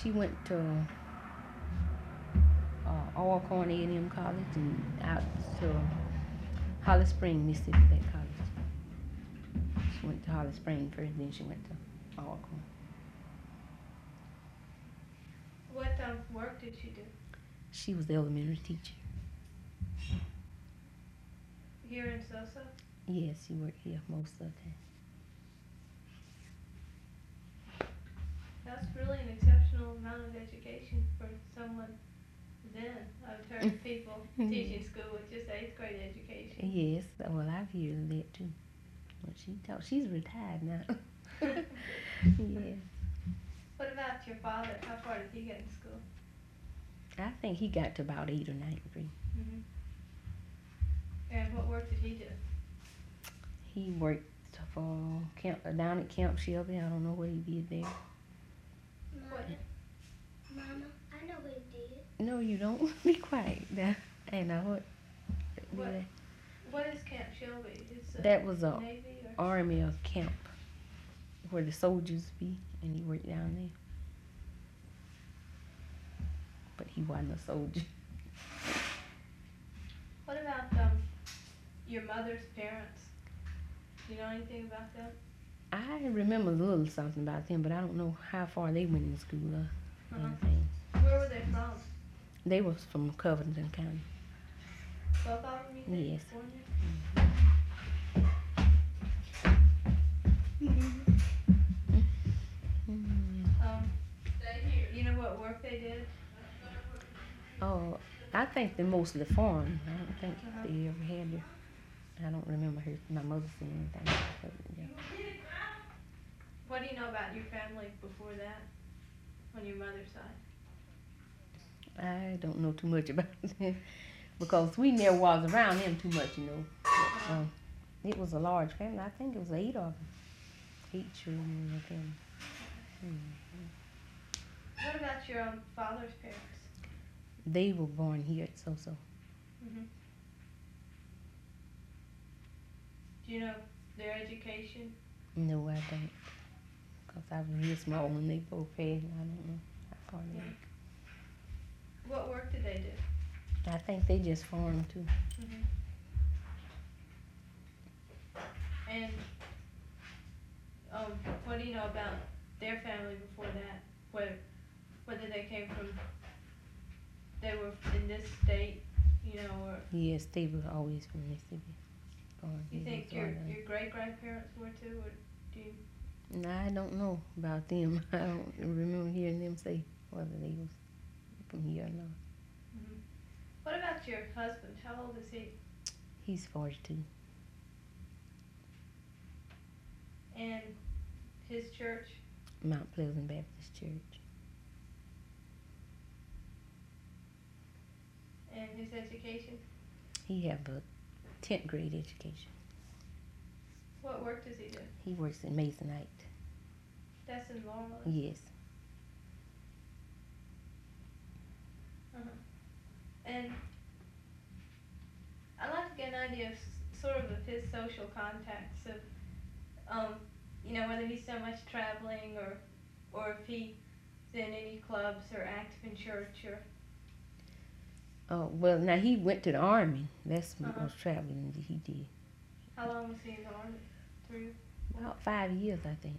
She went to Alcorn A&M College and out to Holly Springs, Mississippi State College. She went to Holly Springs first, then she went to Alcorn. What work did she do? She was the elementary teacher. Here in Sosa? Yes, she worked here most of the time. That's really an exceptional amount of education for someone then. I've heard people teaching school with just 8th grade education. Yes, well, I've heard that too. But she's retired now. Yes. What about your father? How far did he get in school? I think he got to about 8th or 9th grade. Mm-hmm. And what work did he do? He worked for down at Camp Shelby. I don't know what he did there. Mama, I know what he did. No, you don't. Be quiet. I know What is Camp Shelby? That was a Navy Army camp where the soldiers be, and he worked down there. But he wasn't a soldier. What about your mother's parents? Do you know anything about them? I remember a little something about them, but I don't know how far they went in school or anything. Where were they from? They was from Covington County. Both of them, you think? Yes. You know what work they did? Oh, I think they mostly farmed. I don't think they ever had it. I don't remember my mother saying anything. Yeah. What do you know about your family before that, on your mother's side? I don't know too much about them because we never was around them too much, you know. But, it was a large family. I think it was 8 of them. 8 children in the family. Mm-hmm. What about your father's parents? They were born here at Soso. Mm-hmm. Do you know their education? No, I don't. Because I was real small when they both passed. I don't know how far they went. What work did they do? I think they just farmed too. Mm-hmm. And what do you know about their family before that? Whether they came from, they were in this state, you know, or... Yes, they were always from Mississippi. You think your great-grandparents were too, or do you... No, I don't know about them. I don't remember hearing them say whether they was from here or not. Mm-hmm. What about your husband? How old is he? He's 42. And his church? Mount Pleasant Baptist Church. And his education? He have a 10th grade education. What work does he do? He works in Masonite. That's in Laurel? Yes. And I'd like to get an idea of sort of his social contacts of, you know, whether he's so much traveling or if he's in any clubs or active in church or... Oh, well, now he went to the Army. That's what was traveling he did. How long was he in the Army? 3? About 5 years, I think.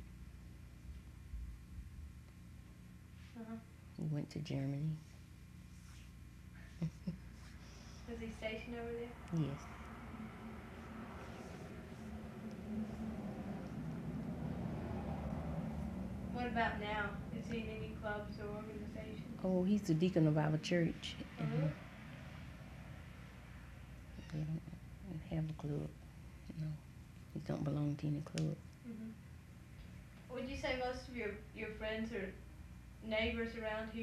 He went to Germany. Was he stationed over there? Yes. What about now? Is he in any clubs or organizations? Oh, he's the deacon of our church. They don't have a club. No, he don't belong to any club. Would you say most of your friends or neighbors around here